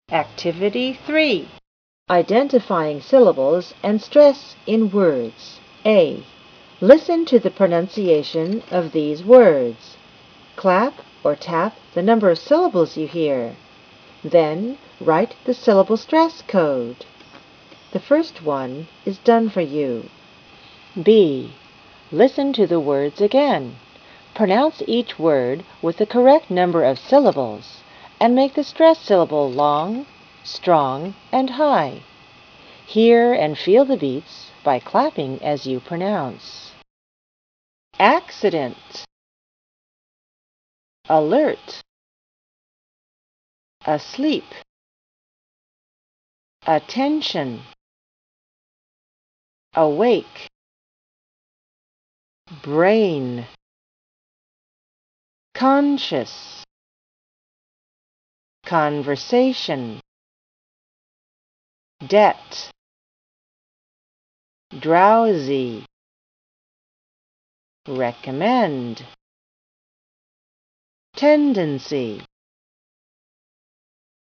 Activity 3. Identifying syllables and stress in words. A. Listen to the pronunciation of these words. Clap or tap the number of syllables you hear. Then write the syllable stress code. The first one is done for you. B. Listen to the words again. Pronounce each word with the correct number of syllables and make the stress syllable long, strong, and high. Hear and feel the beats by clapping as you pronounce. Accident, alert, asleep, attention, awake, brain, conscious, conversation, debt, drowsy, recommend, tendency.